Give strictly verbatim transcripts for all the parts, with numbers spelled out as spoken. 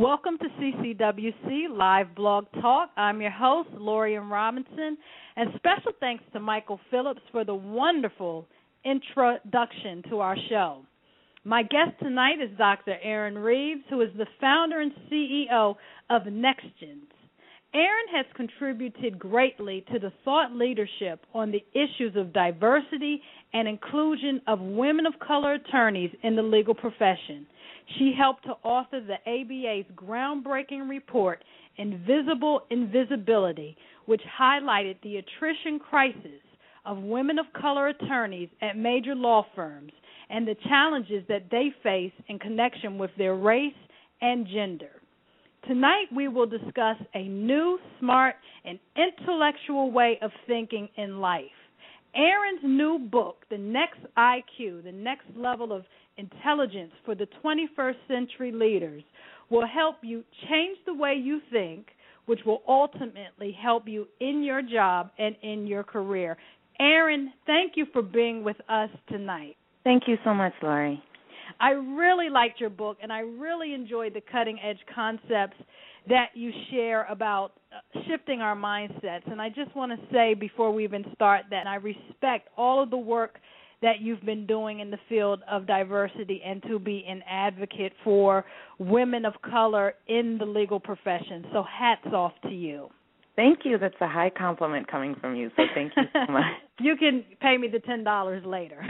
Welcome to C C W C Live Blog Talk. I'm your host, Lorian Robinson, and special thanks to Michael Phillips for the wonderful introduction to our show. My guest tonight is Doctor Erin Reeves, who is the founder and C E O of NextGens. Erin has contributed greatly to the thought leadership on the issues of diversity and inclusion of women of color attorneys in the legal profession. She helped to author the A B A's groundbreaking report, Invisible Invisibility, which highlighted the attrition crisis of women of color attorneys at major law firms and the challenges that they face in connection with their race and gender. Tonight we will discuss a new, smart, and intellectual way of thinking in life. Erin's new book, The Next I Q, The Next Level of Intelligence for the twenty-first Century Leaders, will help you change the way you think, which will ultimately help you in your job and in your career. Erin, thank you for being with us tonight. Thank you so much, Laurie. I really liked your book, and I really enjoyed the cutting-edge concepts that you share about shifting our mindsets. And I just want to say before we even start that I respect all of the work that you've been doing in the field of diversity and to be an advocate for women of color in the legal profession. So hats off to you. Thank you. That's a high compliment coming from you, so thank you so much. You can pay me the ten dollars later.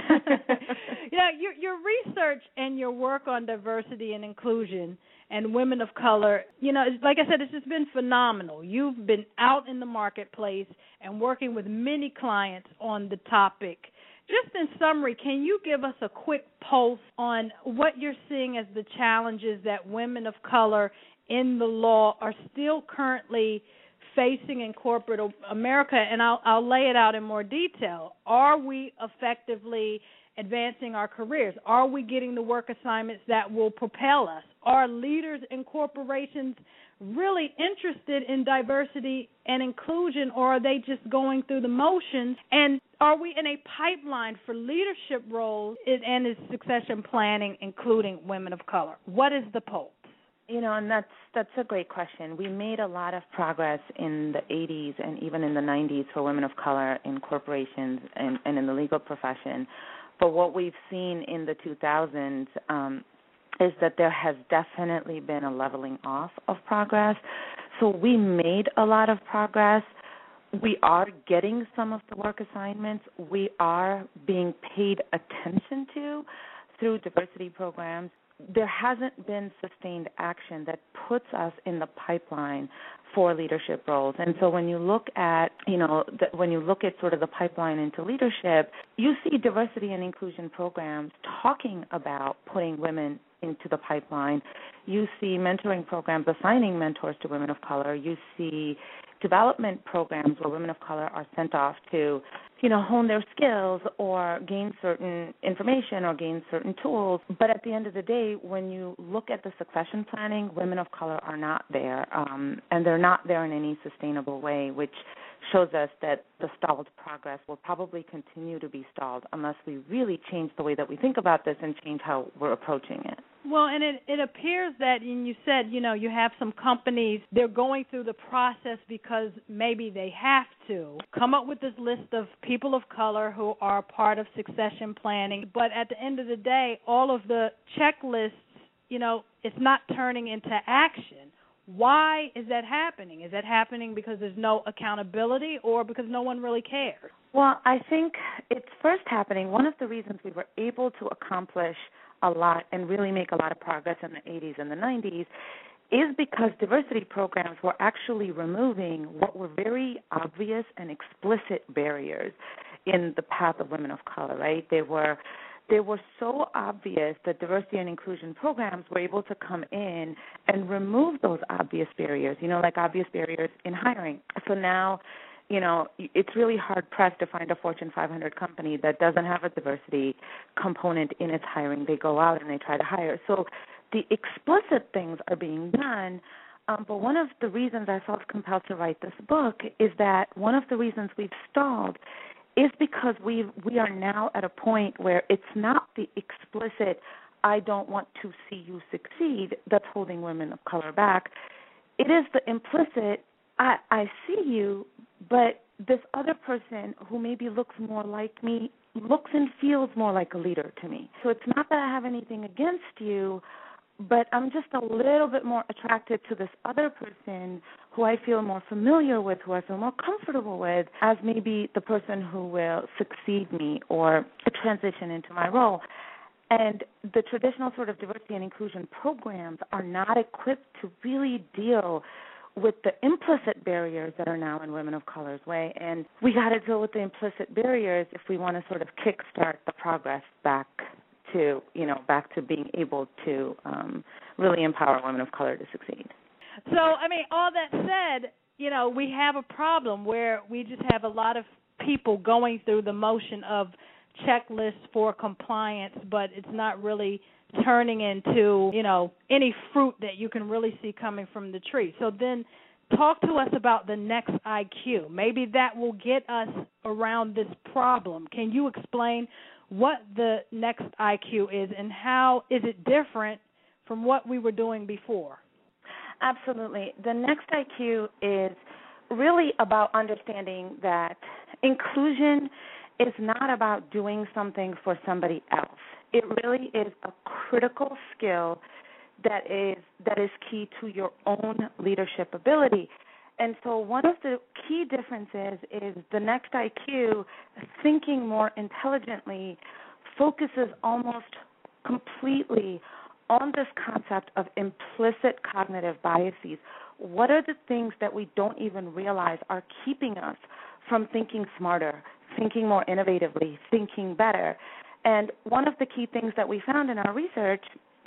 You know, your, your research and your work on diversity and inclusion and women of color, you know, like I said, it's just been phenomenal. You've been out in the marketplace and working with many clients on the topic. Just in summary, can you give us a quick pulse on what you're seeing as the challenges that women of color in the law are still currently facing in corporate America? And I'll, I'll lay it out in more detail. Are we effectively advancing our careers? Are we getting the work assignments that will propel us? Are leaders in corporations really interested in diversity and inclusion, or are they just going through the motions? And are we in a pipeline for leadership roles and is succession planning, including women of color? What is the pulse? You know, and that's that's a great question. We made a lot of progress in the eighties and even in the nineties for women of color in corporations and, and in the legal profession. But what we've seen in the two thousands um, is that there has definitely been a leveling off of progress. So we made a lot of progress. We are getting some of the work assignments. We are being paid attention to through diversity programs. There hasn't been sustained action that puts us in the pipeline for leadership roles. And so when you look at, you know, the, when you look at sort of the pipeline into leadership, you see diversity and inclusion programs talking about putting women into the pipeline. You see mentoring programs assigning mentors to women of color. You see development programs where women of color are sent off to, you know, hone their skills or gain certain information or gain certain tools. But at the end of the day, when you look at the succession planning, women of color are not there, um, and they're not there in any sustainable way, which shows us that the stalled progress will probably continue to be stalled unless we really change the way that we think about this and change how we're approaching it. Well, and it, it appears that, and you said, you know, you have some companies, they're going through the process because maybe they have to come up with this list of people of color who are part of succession planning. But at the end of the day, all of the checklists, you know, it's not turning into action. Why is that happening? Is that happening because there's no accountability or because no one really cares? Well, I think it's first happening. One of the reasons we were able to accomplish a lot and really make a lot of progress in the eighties and the nineties is because diversity programs were actually removing what were very obvious and explicit barriers in the path of women of color, right? They were they were so obvious that diversity and inclusion programs were able to come in and remove those obvious barriers, you know, like obvious barriers in hiring. So now, you know, it's really hard-pressed to find a Fortune five hundred company that doesn't have a diversity component in its hiring. They go out and they try to hire. So the explicit things are being done, um, but one of the reasons I felt compelled to write this book is that one of the reasons we've stalled is because we we are now at a point where it's not the explicit I don't want to see you succeed that's holding women of color back. It is the implicit, I, I see you, but this other person who maybe looks more like me looks and feels more like a leader to me. So it's not that I have anything against you, but I'm just a little bit more attracted to this other person who I feel more familiar with, who I feel more comfortable with, as maybe the person who will succeed me or transition into my role. And the traditional sort of diversity and inclusion programs are not equipped to really deal with the implicit barriers that are now in women of color's way. And we got to deal with the implicit barriers if we want to sort of kickstart the progress back to, you know, back to being able to um, really empower women of color to succeed. So, I mean, all that said, you know, we have a problem where we just have a lot of people going through the motion of checklists for compliance, but it's not really turning into, you know, any fruit that you can really see coming from the tree. So then talk to us about the next I Q. Maybe that will get us around this problem. Can you explain what the next I Q is and how is it different from what we were doing before? Absolutely. The next I Q is really about understanding that inclusion is not about doing something for somebody else. It really is a critical skill that is that is key to your own leadership ability. And so one of the key differences is the next I Q, thinking more intelligently, focuses almost completely on this concept of implicit cognitive biases. What are the things that we don't even realize are keeping us from thinking smarter, thinking more innovatively, thinking better? And one of the key things that we found in our research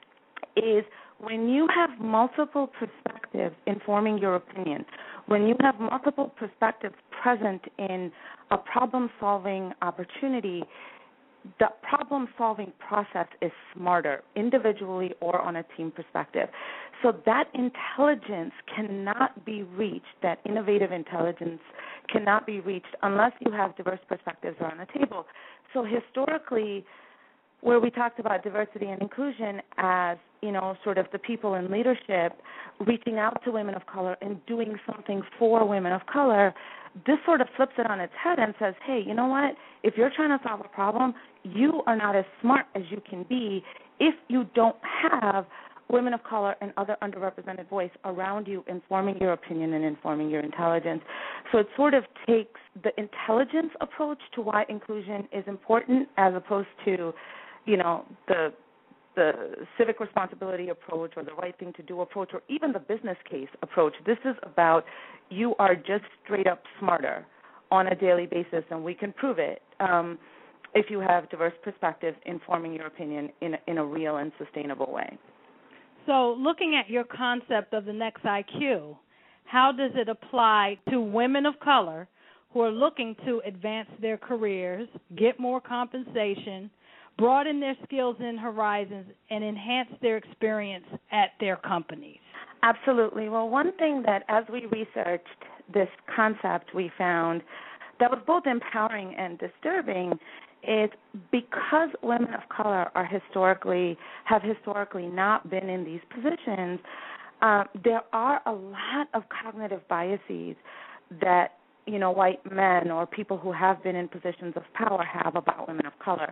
is when you have multiple perspectives informing your opinion, when you have multiple perspectives present in a problem-solving opportunity, the problem-solving process is smarter, individually or on a team perspective. So that intelligence cannot be reached, that innovative intelligence cannot be reached unless you have diverse perspectives around the table. So historically, where we talked about diversity and inclusion as, you know, sort of the people in leadership reaching out to women of color and doing something for women of color, this sort of flips it on its head and says, hey, you know what? If you're trying to solve a problem, you are not as smart as you can be if you don't have women of color and other underrepresented voice around you informing your opinion and informing your intelligence. So it sort of takes the intelligence approach to why inclusion is important as opposed to, you know, the the civic responsibility approach or the right thing to do approach or even the business case approach. This is about you are just straight up smarter on a daily basis, and we can prove it um, if you have diverse perspectives informing your opinion in, in a real and sustainable way. So looking at your concept of the next I Q, how does it apply to women of color who are looking to advance their careers, get more compensation, broaden their skills and horizons, and enhance their experience at their companies? Absolutely. Well, one thing that as we researched this concept we found that was both empowering and disturbing is because women of color are historically, have historically not been in these positions, uh, there are a lot of cognitive biases that, you know, white men or people who have been in positions of power have about women of color.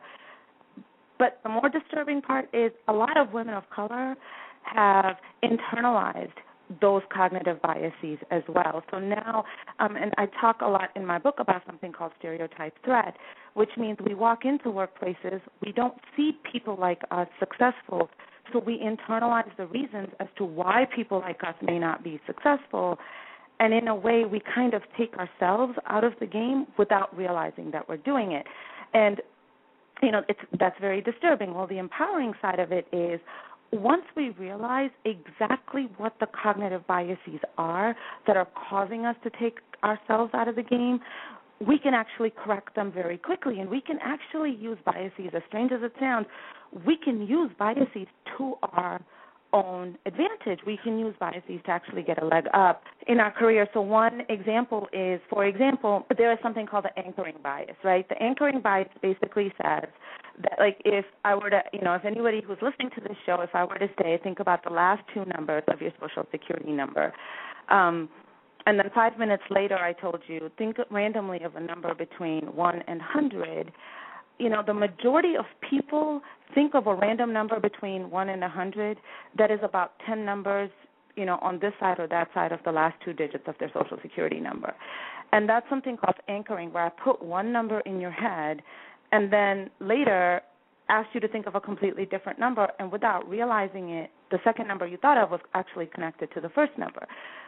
But the more disturbing part is a lot of women of color have internalized those cognitive biases as well. So now, um, and I talk a lot in my book about something called stereotype threat, which means we walk into workplaces, we don't see people like us successful, so we internalize the reasons as to why people like us may not be successful, and in a way we kind of take ourselves out of the game without realizing that we're doing it. And you know, it's, that's very disturbing. Well, the empowering side of it is once we realize exactly what the cognitive biases are that are causing us to take ourselves out of the game, we can actually correct them very quickly, and we can actually use biases, as strange as it sounds, we can use biases to our own advantage. We can use biases to actually get a leg up in our career. So one example is, for example, there is something called the anchoring bias, right? The anchoring bias basically says that, like, if I were to, you know, if anybody who's listening to this show, if I were to say, think about the last two numbers of your Social Security number, um, and then five minutes later I told you, think randomly of a number between one and one hundred, you know, the majority of people think of a random number between one and one hundred that is about ten numbers, you know, on this side or that side of the last two digits of their Social Security number. And that's something called anchoring, where I put one number in your head and then later asked you to think of a completely different number, and without realizing it, the second number you thought of was actually connected to the first number.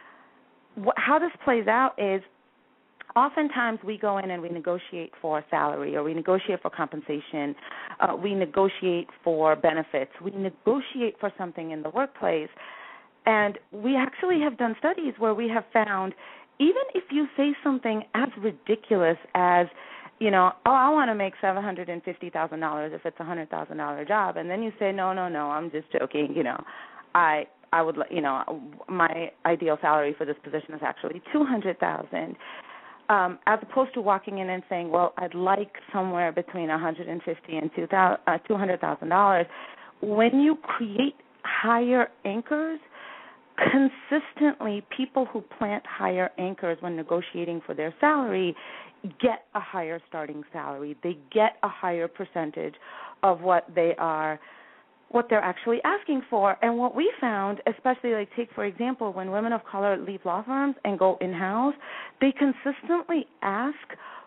How this plays out is oftentimes we go in and we negotiate for salary, or we negotiate for compensation, uh, we negotiate for benefits, we negotiate for something in the workplace, and we actually have done studies where we have found even if you say something as ridiculous as, you know, oh, I want to make seven hundred fifty thousand dollars if it's a one hundred thousand dollars job, and then you say, no, no, no, I'm just joking, you know, I I would, you know, my ideal salary for this position is actually two hundred thousand dollars. Um, as opposed to walking in and saying, well, I'd like somewhere between one hundred fifty thousand dollars and two hundred thousand dollars. When you create higher anchors, consistently people who plant higher anchors when negotiating for their salary get a higher starting salary. They get a higher percentage of what they are what they're actually asking for. And what we found, especially, like, take, for example, when women of color leave law firms and go in-house, they consistently ask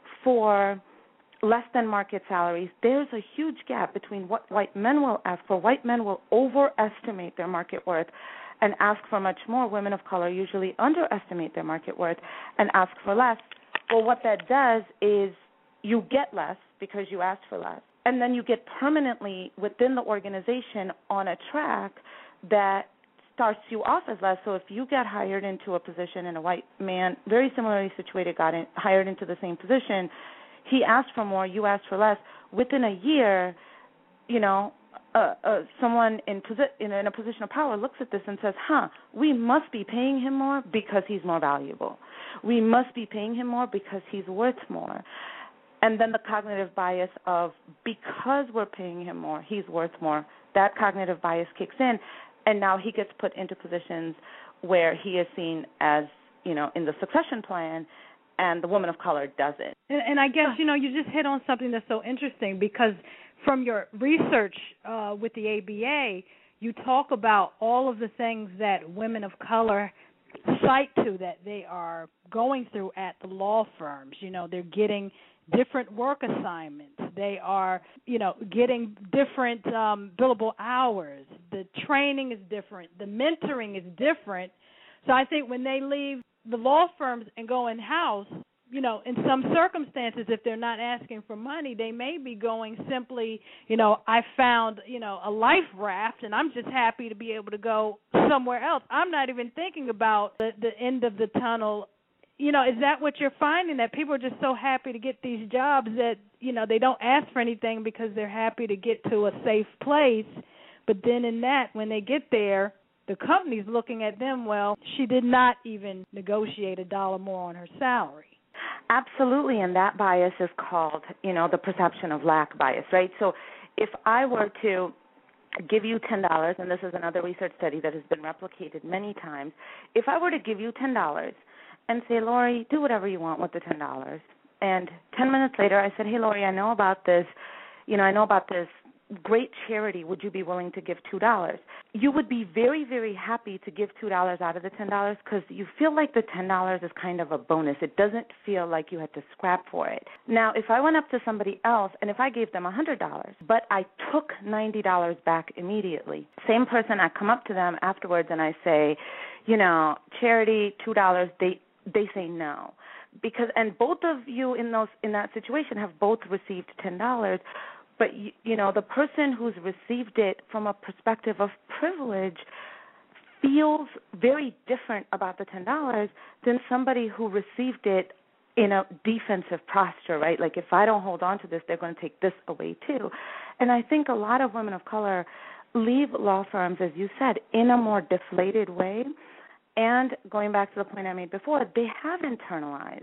for less than market salaries. There's a huge gap between what white men will ask for. White men will overestimate their market worth and ask for much more. Women of color usually underestimate their market worth and ask for less. Well, what that does is you get less because you asked for less. And then you get permanently within the organization on a track that starts you off as less. So if you get hired into a position and a white man, very similarly situated, got in, hired into the same position, he asked for more, you asked for less. Within a year, you know, uh, uh, someone in, posi- in, in a position of power looks at this and says, huh, we must be paying him more because he's more valuable. We must be paying him more because he's worth more. And then the cognitive bias of, because we're paying him more, he's worth more, that cognitive bias kicks in, and now he gets put into positions where he is seen as, you know, in the succession plan, and the woman of color doesn't. And, and I guess, you know, you just hit on something that's so interesting, because from your research uh, with the A B A, you talk about all of the things that women of color cite to that they are going through at the law firms. You know, they're getting different work assignments. They are, you know, getting different um, billable hours. The training is different. The mentoring is different. So I think when they leave the law firms and go in-house, you know, in some circumstances, if they're not asking for money, they may be going simply, you know, I found, you know, a life raft, and I'm just happy to be able to go somewhere else. I'm not even thinking about the, the end of the tunnel. You know, is that what you're finding, that people are just so happy to get these jobs that, you know, they don't ask for anything because they're happy to get to a safe place, but then in that, when they get there, the company's looking at them, well, she did not even negotiate a dollar more on her salary. Absolutely, and that bias is called, you know, the perception of lack bias, right? So if I were to give you ten dollars, and this is another research study that has been replicated many times, if I were to give you ten dollars and say, Lori, do whatever you want with the ten dollars, and ten minutes later I said, hey, Lori, I know about this, you know, I know about this great charity, would you be willing to give two dollars? You would be very, very happy to give two dollars out of the ten dollars because you feel like the ten dollars is kind of a bonus. It doesn't feel like you had to scrap for it. Now, if I went up to somebody else and if I gave them one hundred dollars, but I took ninety dollars back immediately, same person, I come up to them afterwards and I say, you know, charity, two dollars, they they say no. Because, and both of you in those in that situation have both received ten dollars, but, you, you know, the person who's received it from a perspective of privilege feels very different about the ten dollars than somebody who received it in a defensive posture, right? Like, if I don't hold on to this, they're going to take this away too. And I think a lot of women of color leave law firms, as you said, in a more deflated way. And going back to the point I made before, they have internalized,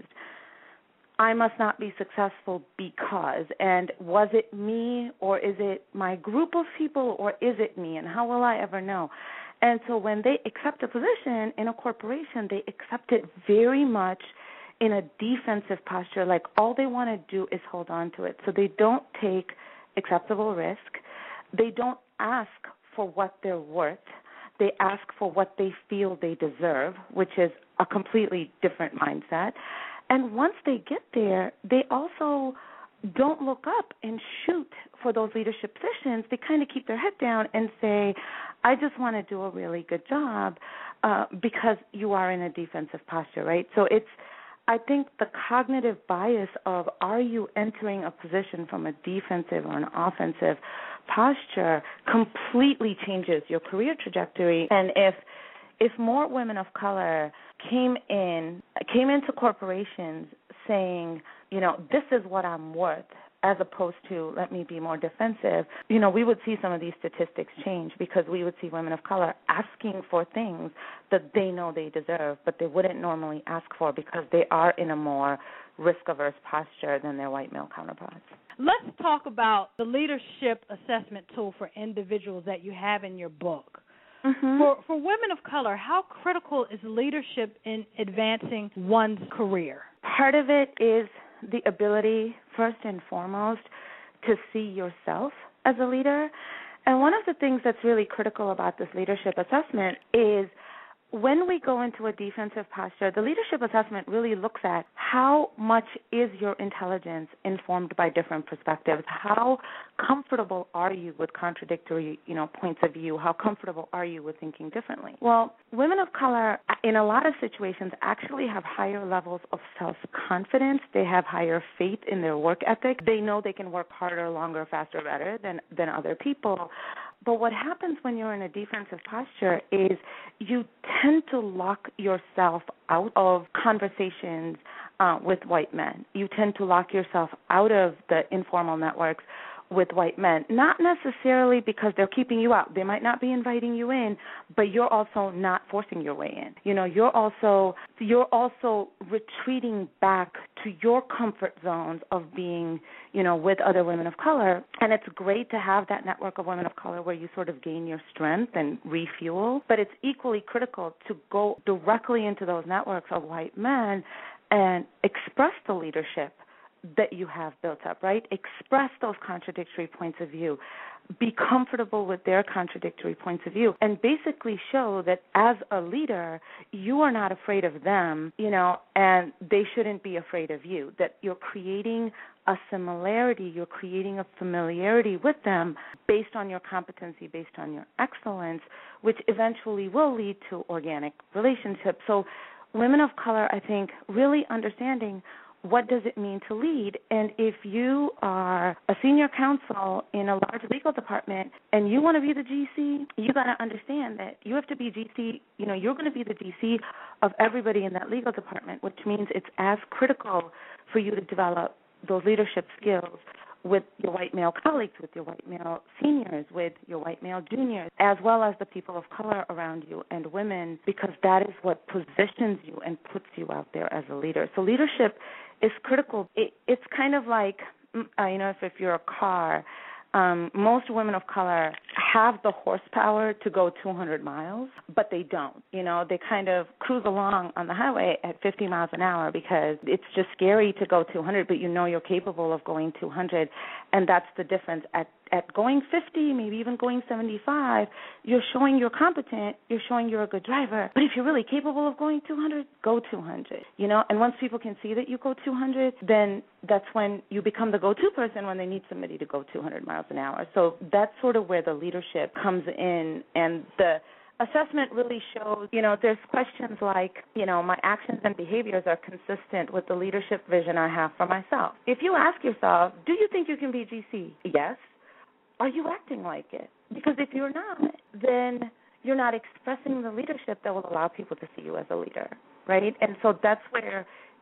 I must not be successful because, and was it me or is it my group of people or is it me, and how will I ever know? And so when they accept a position in a corporation, they accept it very much in a defensive posture, like all they want to do is hold on to it. So they don't take acceptable risk. They don't ask for what they're worth. They ask for what they feel they deserve, which is a completely different mindset. And once they get there, they also don't look up and shoot for those leadership positions. They kind of keep their head down and say, I just want to do a really good job uh, because you are in a defensive posture, right? So it's, I think the cognitive bias of are you entering a position from a defensive or an offensive posture completely changes your career trajectory. And if if more women of color came in, came into corporations saying, you know, this is what I'm worth, as opposed to let me be more defensive, you know, we would see some of these statistics change because we would see women of color asking for things that they know they deserve, but they wouldn't normally ask for because they are in a more risk-averse posture than their white male counterparts. Let's talk about the leadership assessment tool for individuals that you have in your book. Mm-hmm. For for women of color, how critical is leadership in advancing one's career? Part of it is the ability, first and foremost, to see yourself as a leader. And one of the things that's really critical about this leadership assessment is when we go into a defensive posture, the leadership assessment really looks at how much is your intelligence informed by different perspectives. How comfortable are you with contradictory, you know, points of view? How comfortable are you with thinking differently? Well, women of color, in a lot of situations, actually have higher levels of self-confidence. They have higher faith in their work ethic. They know they can work harder, longer, faster, better than, than other people. But what happens when you're in a defensive posture is you tend to lock yourself out of conversations uh, with white men. You tend to lock yourself out of the informal networks with white men, not necessarily because they're keeping you out. They might not be inviting you in, but you're also not forcing your way in. You know, you're also you're also retreating back to your comfort zones of being, you know, with other women of color. And it's great to have that network of women of color where you sort of gain your strength and refuel, but it's equally critical to go directly into those networks of white men and express the leadership that you have built up, right? Express those contradictory points of view. Be comfortable with their contradictory points of view and basically show that as a leader, you are not afraid of them, you know, and they shouldn't be afraid of you, that you're creating a similarity, you're creating a familiarity with them based on your competency, based on your excellence, which eventually will lead to organic relationships. So women of color, I think, really understanding what does it mean to lead? And if you are a senior counsel in a large legal department and you want to be the G C, you got to understand that you have to be G C, you know, you're going to be the G C of everybody in that legal department, which means it's as critical for you to develop those leadership skills with your white male colleagues, with your white male seniors, with your white male juniors, as well as the people of color around you and women, because that is what positions you and puts you out there as a leader. So leadership is critical. It, it's kind of like, uh, you know, if, if you're a car, um, most women of color have the horsepower to go two hundred miles, but they don't. You know, they kind of cruise along on the highway at fifty miles an hour because it's just scary to go two hundred, but you know you're capable of going two hundred, and that's the difference. At at going fifty, maybe even going seventy-five, you're showing you're competent, you're showing you're a good driver. But if you're really capable of going two hundred, go two hundred, you know? And once people can see that you go two hundred, then that's when you become the go-to person when they need somebody to go two hundred miles an hour. So that's sort of where the leadership comes in, and the assessment really shows, you know, there's questions like, you know, my actions and behaviors are consistent with the leadership vision I have for myself. If you ask yourself, do you think you can be G C? Yes. Are you acting like it? Because if you're not, then you're not expressing the leadership that will allow people to see you as a leader, right? And so that's where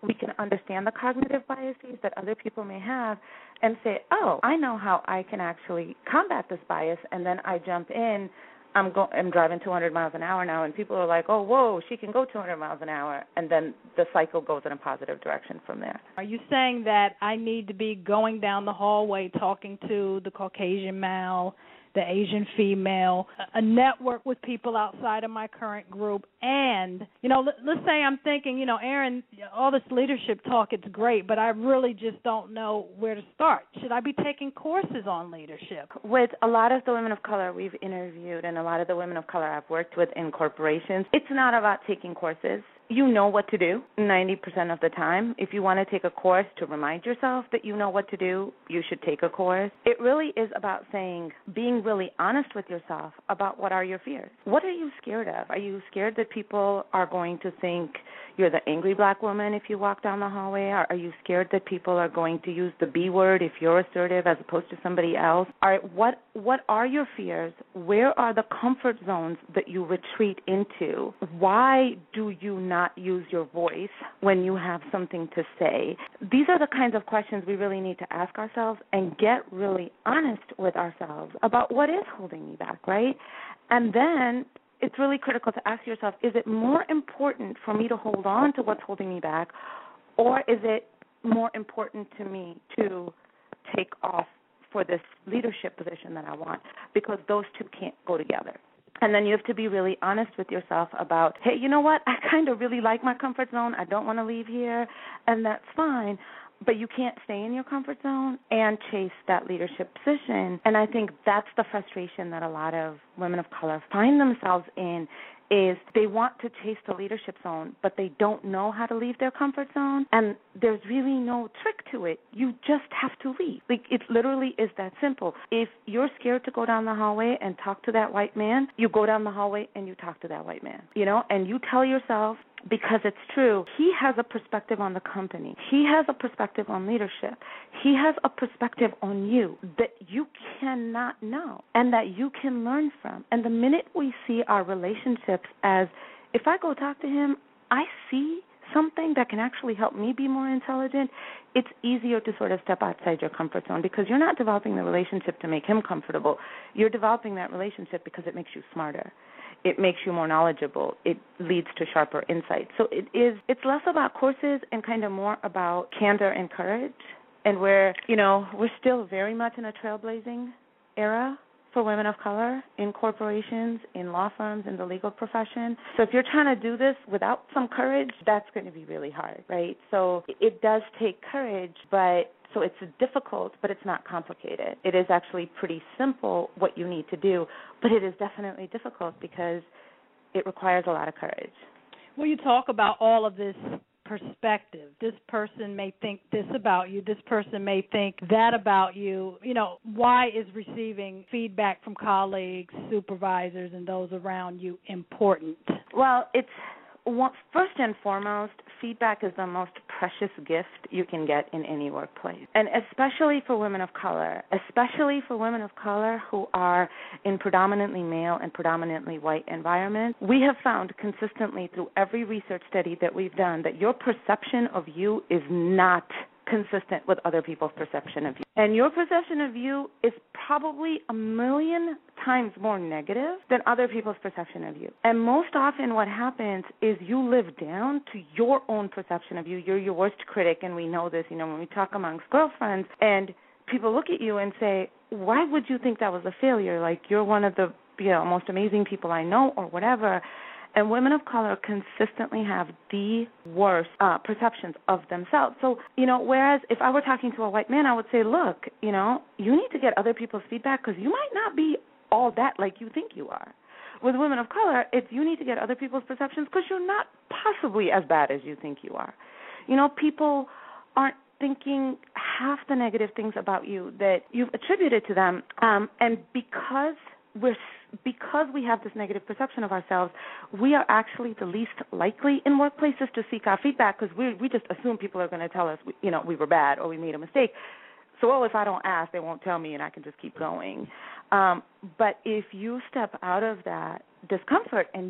we can understand the cognitive biases that other people may have and say, oh, I know how I can actually combat this bias, and then I jump in. I'm, go- I'm driving two hundred miles an hour now, and people are like, oh, whoa, she can go two hundred miles an hour, and then the cycle goes in a positive direction from there. Are you saying that I need to be going down the hallway talking to the Caucasian male, the Asian female, a network with people outside of my current group, and, you know, let, let's say I'm thinking, you know, Erin, all this leadership talk, it's great, but I really just don't know where to start. Should I be taking courses on leadership? With a lot of the women of color we've interviewed and a lot of the women of color I've worked with in corporations, it's not about taking courses. You know what to do ninety percent of the time. If you want to take a course to remind yourself that you know what to do, you should take a course. It really is about saying, being really honest with yourself about what are your fears. What are you scared of? Are you scared that people are going to think you're the angry black woman if you walk down the hallway? Are you scared that people are going to use the B word if you're assertive as opposed to somebody else? Are, what, what are your fears? Where are the comfort zones that you retreat into? Why do you not use your voice when you have something to say? These are the kinds of questions we really need to ask ourselves and get really honest with ourselves about what is holding me back, right? And then it's really critical to ask yourself, is it more important for me to hold on to what's holding me back, or is it more important to me to take off for this leadership position that I want? Because those two can't go together. And then you have to be really honest with yourself about, hey, you know what? I kind of really like my comfort zone. I don't want to leave here, and that's fine. But you can't stay in your comfort zone and chase that leadership position. And I think that's the frustration that a lot of women of color find themselves in, is they want to chase the leadership zone, but they don't know how to leave their comfort zone. And there's really no trick to it. You just have to leave. Like, it literally is that simple. If you're scared to go down the hallway and talk to that white man, you go down the hallway and you talk to that white man, you know, and you tell yourself, because it's true, he has a perspective on the company. He has a perspective on leadership. He has a perspective on you that you cannot know and that you can learn from. And the minute we see our relationships as, if I go talk to him, I see something that can actually help me be more intelligent, it's easier to sort of step outside your comfort zone, because you're not developing the relationship to make him comfortable. You're developing that relationship because it makes you smarter. It makes you more knowledgeable. It leads to sharper insight. So it is, it's less about courses and kind of more about candor and courage. And where, you know, we're still very much in a trailblazing era for women of color in corporations, in law firms, in the legal profession. So if you're trying to do this without some courage, that's going to be really hard, right? So it does take courage, but so it's difficult, but it's not complicated. It is actually pretty simple what you need to do, but it is definitely difficult because it requires a lot of courage. Well, you talk about all of this perspective. This person may think this about you. This person may think that about you. You know, why is receiving feedback from colleagues, supervisors, and those around you important? Well, it's Well, first and foremost, feedback is the most precious gift you can get in any workplace, and especially for women of color, especially for women of color who are in predominantly male and predominantly white environments. We have found consistently through every research study that we've done that your perception of you is not consistent with other people's perception of you. And your perception of you is probably a million times more negative than other people's perception of you. And most often what happens is you live down to your own perception of you. You're your worst critic, and we know this, you know, when we talk amongst girlfriends, and people look at you and say, why would you think that was a failure? Like, you're one of the, you know, most amazing people I know, or whatever. And women of color consistently have the worst uh, perceptions of themselves. So, you know, whereas if I were talking to a white man, I would say, look, you know, you need to get other people's feedback because you might not be all that like you think you are. With women of color, it's you need to get other people's perceptions because you're not possibly as bad as you think you are. You know, people aren't thinking half the negative things about you that you've attributed to them. Um, and because we're because we have this negative perception of ourselves, we are actually the least likely in workplaces to seek our feedback because we we just assume people are going to tell us, you know, we were bad or we made a mistake. So, oh, if I don't ask, they won't tell me and I can just keep going. Um, but if you step out of that discomfort and you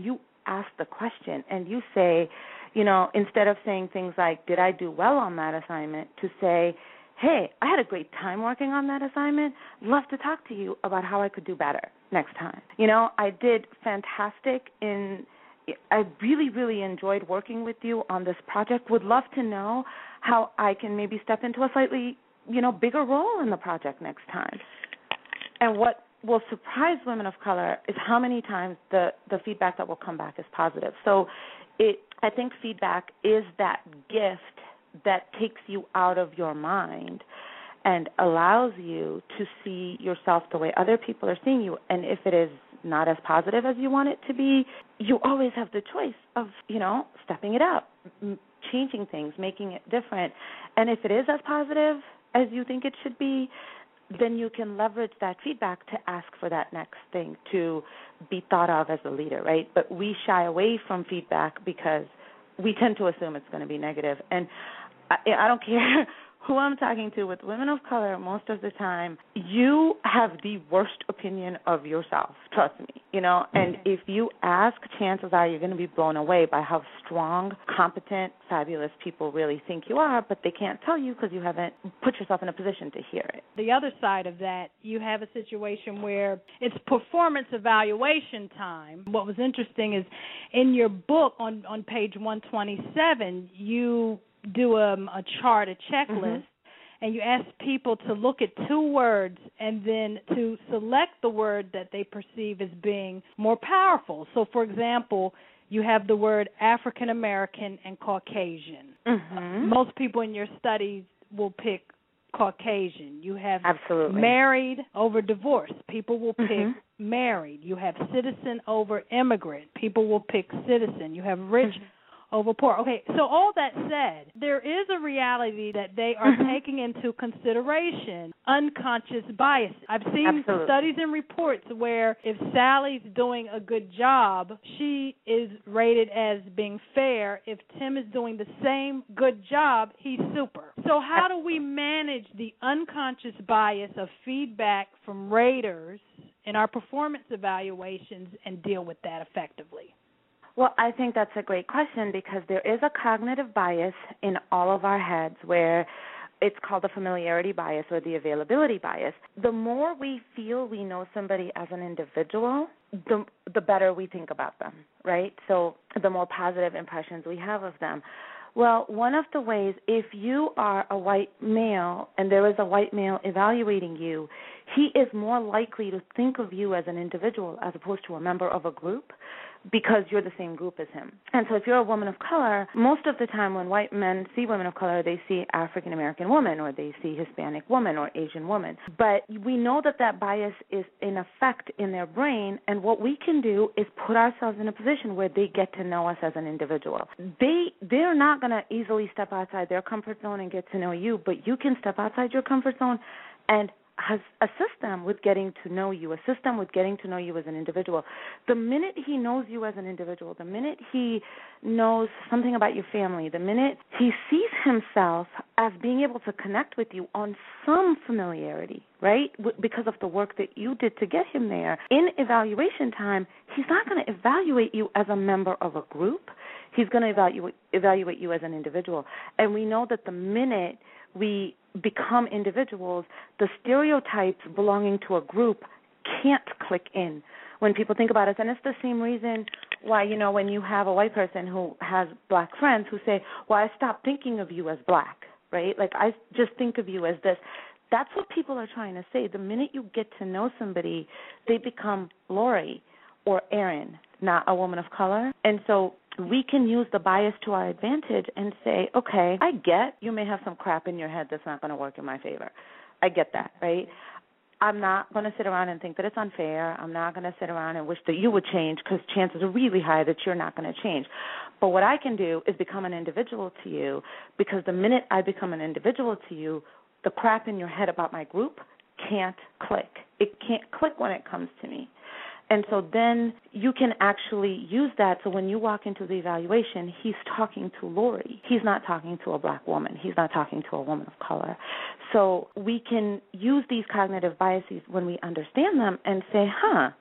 ask the question and you say, you know, instead of saying things like, did I do well on that assignment, to say, hey, I had a great time working on that assignment. Love to talk to you about how I could do better next time. You know, I did fantastic in I really, really enjoyed working with you on this project. Would love to know how I can maybe step into a slightly, you know, bigger role in the project next time. And what will surprise women of color is how many times the, the feedback that will come back is positive. So it, I think feedback is that gift that takes you out of your mind and allows you to see yourself the way other people are seeing you. And if it is not as positive as you want it to be, you always have the choice of, you know, stepping it up, m- changing things, making it different. And if it is as positive as you think it should be, then you can leverage that feedback to ask for that next thing, to be thought of as a leader, right? But we shy away from feedback because we tend to assume it's going to be negative. And I, I don't care who I'm talking to, with women of color, most of the time, you have the worst opinion of yourself, trust me, you know, and if you ask, chances are you're going to be blown away by how strong, competent, fabulous people really think you are, but they can't tell you because you haven't put yourself in a position to hear it. The other side of that, you have a situation where it's performance evaluation time. What was interesting is in your book on, on page one twenty-seven, you do a, a chart, a checklist, mm-hmm. and you ask people to look at two words and then to select the word that they perceive as being more powerful. So, for example, you have the word African American and Caucasian. Mm-hmm. Most people in your studies will pick Caucasian. You have Absolutely. married over divorce. People will pick mm-hmm. married. You have citizen over immigrant. People will pick citizen. You have rich mm-hmm. over poor. Okay, so all that said, there is a reality that they are mm-hmm. taking into consideration unconscious bias. I've seen Absolutely. studies and reports where if Sally's doing a good job, she is rated as being fair. If Tim is doing the same good job, he's super. So how do we manage the unconscious bias of feedback from raters in our performance evaluations and deal with that effectively? Well, I think that's a great question because there is a cognitive bias in all of our heads where it's called the familiarity bias or the availability bias. The more we feel we know somebody as an individual, the the better we think about them, right? So the more positive impressions we have of them. Well, one of the ways, if you are a white male and there is a white male evaluating you, he is more likely to think of you as an individual as opposed to a member of a group because you're the same group as him. And so if you're a woman of color, most of the time when white men see women of color, they see African-American woman or they see Hispanic woman or Asian woman. But we know that that bias is in effect in their brain, and what we can do is put ourselves in a position where they get to know us as an individual. They, they're not going to easily step outside their comfort zone and get to know you, but you can step outside your comfort zone and has assist them with getting to know you, assist them with getting to know you as an individual. The minute he knows you as an individual, the minute he knows something about your family, the minute he sees himself as being able to connect with you on some familiarity, right, because of the work that you did to get him there, in evaluation time, he's not going to evaluate you as a member of a group. He's going to evaluate, evaluate you as an individual. And we know that the minute we become individuals, the stereotypes belonging to a group can't click in when people think about us. And it's the same reason why, you know, when you have a white person who has black friends who say, well, I stopped thinking of you as black, right? Like, I just think of you as this. That's what people are trying to say. The minute you get to know somebody, they become Lori or Erin, not a woman of color. And so we can use the bias to our advantage and say, okay, I get you may have some crap in your head that's not going to work in my favor. I get that, right? I'm not going to sit around and think that it's unfair. I'm not going to sit around and wish that you would change because chances are really high that you're not going to change. But what I can do is become an individual to you, because the minute I become an individual to you, the crap in your head about my group can't click. It can't click when it comes to me. And so then you can actually use that. So when you walk into the evaluation, he's talking to Lori. He's not talking to a black woman. He's not talking to a woman of color. So we can use these cognitive biases when we understand them and say, huh, that's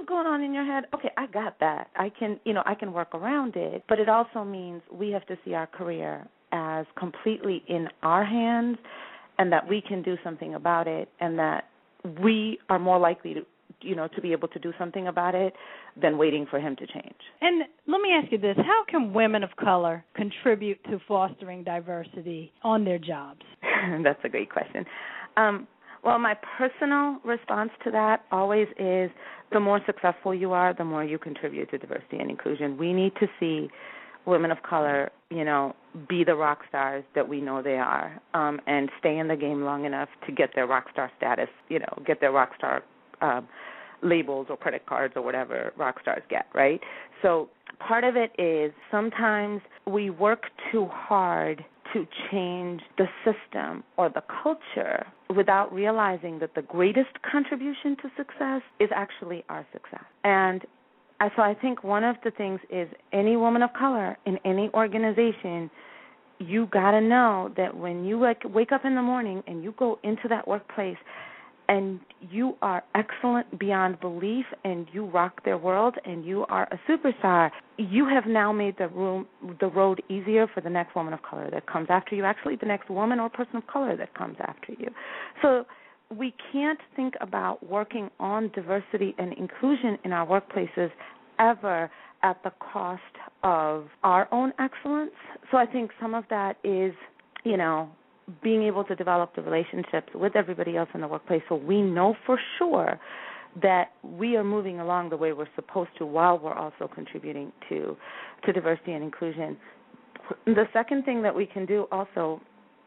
what's going on in your head? Okay, I got that. I can, you know, I can work around it. But it also means we have to see our career as completely in our hands, and that we can do something about it, and that we are more likely to, you know, to be able to do something about it than waiting for him to change. And let me ask you this. How can women of color contribute to fostering diversity on their jobs? That's a great question. Um, well, my personal response to that always is the more successful you are, the more you contribute to diversity and inclusion. We need to see women of color, you know, be the rock stars that we know they are, um, and stay in the game long enough to get their rock star status, you know, get their rock star um, labels or credit cards or whatever rock stars get, right? So part of it is sometimes we work too hard to change the system or the culture without realizing that the greatest contribution to success is actually our success. And so I think one of the things is any woman of color in any organization, you got to know that when you wake, wake up in the morning and you go into that workplace and you are excellent beyond belief and you rock their world and you are a superstar, you have now made the room, the road easier for the next woman of color that comes after you, actually the next woman or person of color that comes after you. So we can't think about working on diversity and inclusion in our workplaces ever at the cost of our own excellence. So I think some of that is, you know, being able to develop the relationships with everybody else in the workplace so we know for sure that we are moving along the way we're supposed to while we're also contributing to to diversity and inclusion. The second thing that we can do also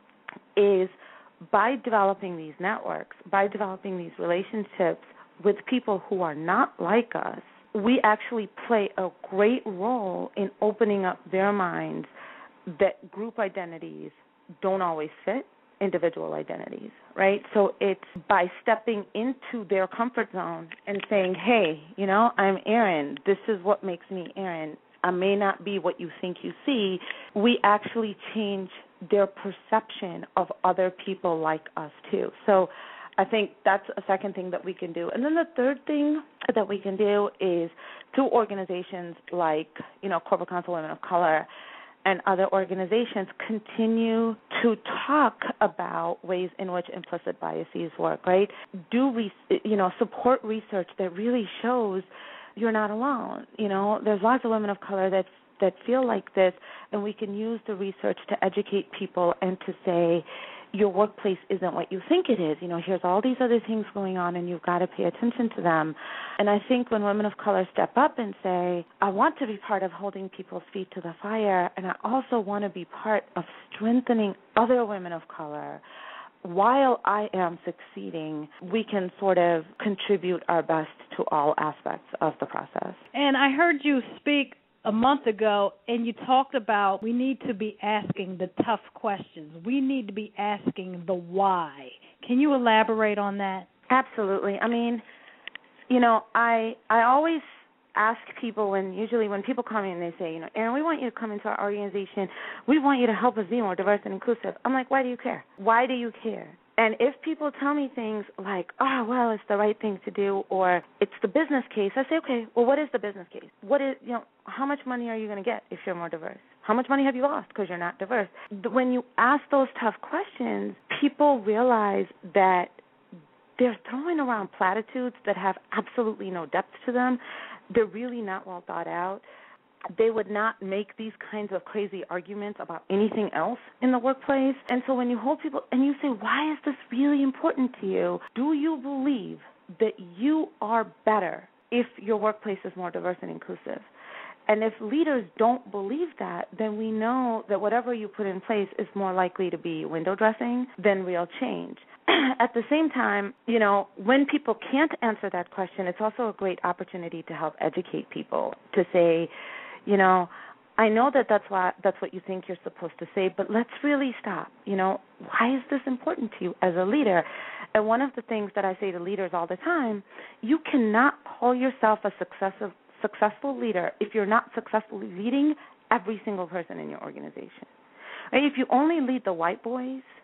is by developing these networks, by developing these relationships with people who are not like us, we actually play a great role in opening up their minds that group identities don't always fit individual identities, right? So it's by stepping into their comfort zone and saying, hey, you know, I'm Erin. This is what makes me Erin. I may not be what you think you see. We actually change their perception of other people like us too. So I think that's a second thing that we can do. And then the third thing that we can do is through organizations like, you know, Corporate Council Women of Color and other organizations continue to talk about ways in which implicit biases work, right? Do, we, you know, support research that really shows you're not alone. You know, there's lots of women of color that that feel like this, and we can use the research to educate people and to say, your workplace isn't what you think it is. You know, here's all these other things going on, and you've got to pay attention to them. And I think when women of color step up and say, I want to be part of holding people's feet to the fire, and I also want to be part of strengthening other women of color, while I am succeeding, we can sort of contribute our best to all aspects of the process. And I heard you speak a month ago, and you talked about we need to be asking the tough questions. We need to be asking the why. Can you elaborate on that? Absolutely. I mean, you know, I I always ask people when, usually when people come in and they say, you know, Erin, we want you to come into our organization. We want you to help us be more diverse and inclusive. I'm like, why do you care? Why do you care? And if people tell me things like, oh, well, it's the right thing to do, or it's the business case, I say, okay, well, what is the business case? What is, you know, how much money are you going to get if you're more diverse? How much money have you lost because you're not diverse? When you ask those tough questions, people realize that they're throwing around platitudes that have absolutely no depth to them. They're really not well thought out. They would not make these kinds of crazy arguments about anything else in the workplace. And so when you hold people and you say, why is this really important to you? Do you believe that you are better if your workplace is more diverse and inclusive? And if leaders don't believe that, then we know that whatever you put in place is more likely to be window dressing than real change. At the same time, you know, when people can't answer that question, it's also a great opportunity to help educate people, to say, you know, I know that that's what, that's what you think you're supposed to say, but let's really stop. You know, why is this important to you as a leader? And one of the things that I say to leaders all the time, you cannot call yourself a successive, successful leader if you're not successfully leading every single person in your organization. Right? If you only lead the white boys,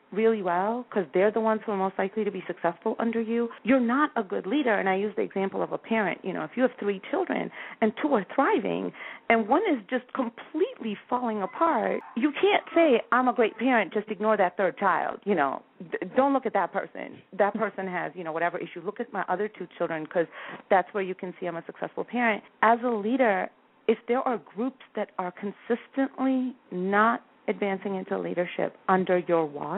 really well because they're the ones who are most likely to be successful under you, you're not a good leader. And I use the example of a parent. You know, if you have three children and two are thriving and one is just completely falling apart, you can't say, I'm a great parent, just ignore that third child. You know, don't look at that person. That person has, you know, whatever issue. Look at my other two children because that's where you can see I'm a successful parent. As a leader, if there are groups that are consistently not advancing into leadership under your watch,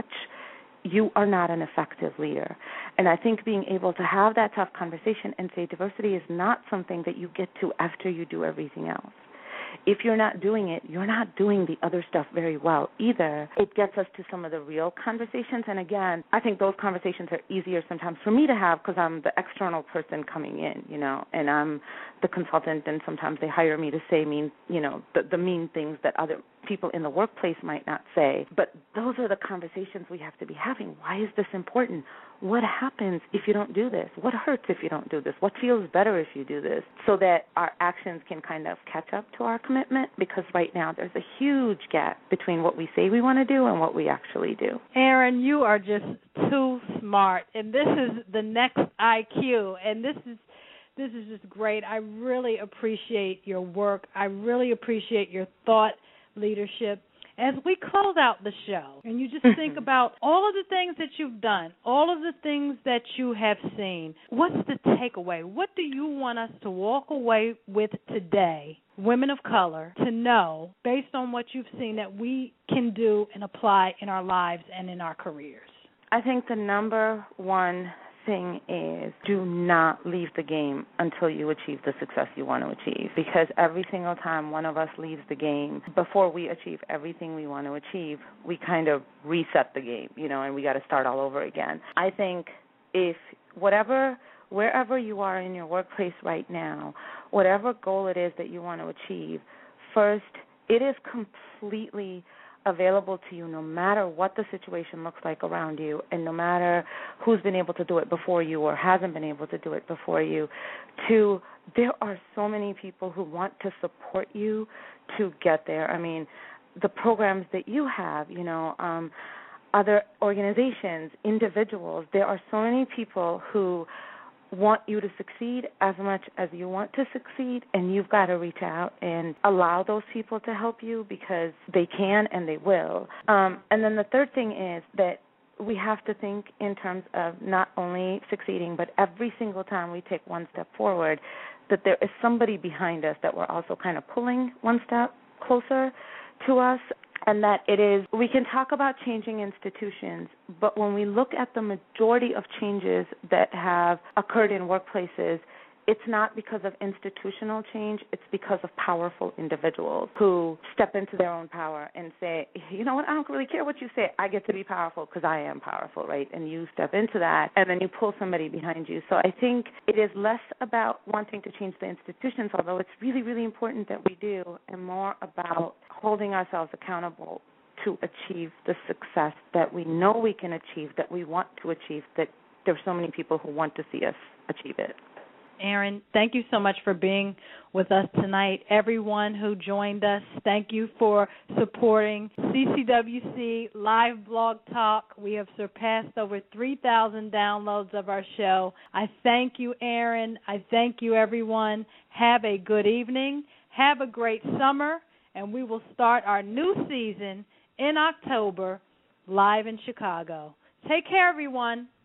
you are not an effective leader. And I think being able to have that tough conversation and say diversity is not something that you get to after you do everything else. If you're not doing it, you're not doing the other stuff very well either. It gets us to some of the real conversations. And again, I think those conversations are easier sometimes for me to have because I'm the external person coming in, you know, and I'm the consultant, and sometimes they hire me to say mean, you know, the, the mean things that other people in the workplace might not say. But those are the conversations we have to be having. Why is this important? What happens if you don't do this? What hurts if you don't do this? What feels better if you do this? So that our actions can kind of catch up to our commitment, because right now there's a huge gap between what we say we want to do and what we actually do. Erin, you are just too smart, and this is the next I Q, and this is this is just great. I really appreciate your work. I really appreciate your thought leadership. As we close out the show, and you just think about all of the things that you've done, all of the things that you have seen, what's the takeaway? What do you want us to walk away with today, women of color, to know, based on what you've seen, that we can do and apply in our lives and in our careers? I think the number one thing is do not leave the game until you achieve the success you want to achieve, because every single time one of us leaves the game before we achieve everything we want to achieve, we kind of reset the game, you know, and we got to start all over again. I think if whatever, wherever you are in your workplace right now, whatever goal it is that you want to achieve, first, it is completely available to you no matter what the situation looks like around you, and no matter who's been able to do it before you or hasn't been able to do it before you. To there are so many people who want to support you to get there. I mean, the programs that you have, you know, um, other organizations, individuals, there are so many people who want you to succeed as much as you want to succeed, and you've got to reach out and allow those people to help you, because they can and they will. Um, and then the third thing is that we have to think in terms of not only succeeding, but every single time we take one step forward, that there is somebody behind us that we're also kind of pulling one step closer to us. And that it is, we can talk about changing institutions, but when we look at the majority of changes that have occurred in workplaces, it's not because of institutional change, it's because of powerful individuals who step into their own power and say, you know what, I don't really care what you say, I get to be powerful because I am powerful, right? And you step into that, and then you pull somebody behind you. So I think it is less about wanting to change the institutions, although it's really, really important that we do, and more about holding ourselves accountable to achieve the success that we know we can achieve, that we want to achieve, that there's so many people who want to see us achieve it. Erin, thank you so much for being with us tonight. Everyone who joined us, thank you for supporting C C W C Live Blog Talk. We have surpassed over three thousand downloads of our show. I thank you, Erin. I thank you, everyone. Have a good evening. Have a great summer, and we will start our new season in October live in Chicago. Take care, everyone.